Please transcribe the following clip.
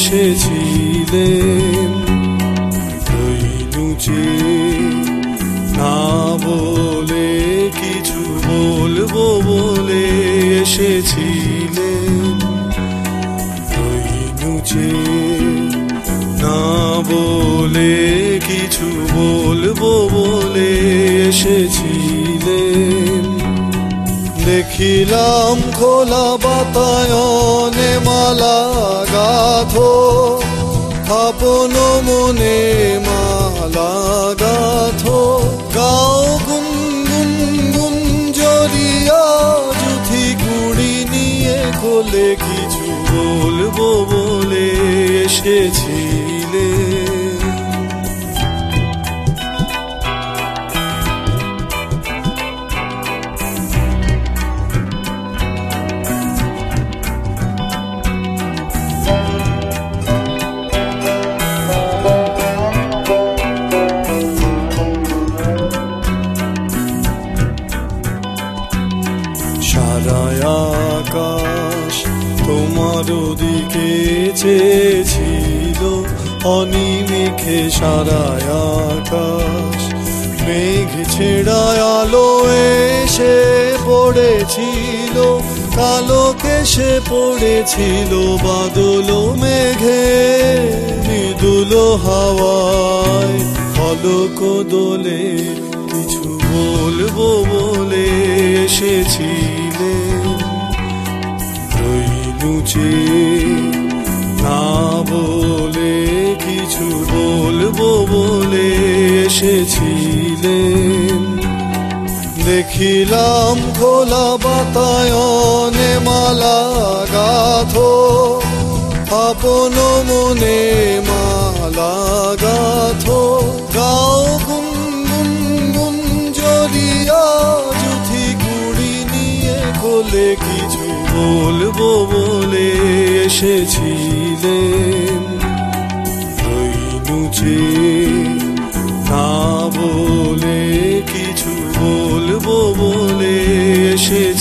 এসেছিলেন, রইলু যে না বলে কিছু বলবো বলে এসেছিলেন, রইলু যে না বলে কিছু বলবো বলে এসেছিলেন। দেখিলাম খোলা বাতায়নে মালা গাথো, আপন মনে মালা গাথো, গাও গুন গুন গুন জরিয়া জুথি কুড়ি নিয়ে কোলে কিছু বলবো বলে এসেছিলে। সারা আকাশ তোমার দিকে চেয়েছিল, অনিমিখে সারা আকাশ মেঘ ছেড়ায় আলো এসে পড়েছিল, কালো কেশে পড়েছিল বাদল মেঘে, মৃদুল হাওয়ায় ফলক দোলে কিছু বলবো বলে এসেছিলেন, রইলু যে না বলে কিছু বলবো বলে এসেছিলেন। দেখিলাম খোলা বাতায়নে মালা গাথো, আপন মনে মালা গাথো, গাও গুন গুন গুন জরিয়া জুথি কুড়ি নিয়ে কোলে কিছু বলবো বলে এসেছিলেন, রইলু যে না বলে কিছু বলবো বলে এসেছিলেন।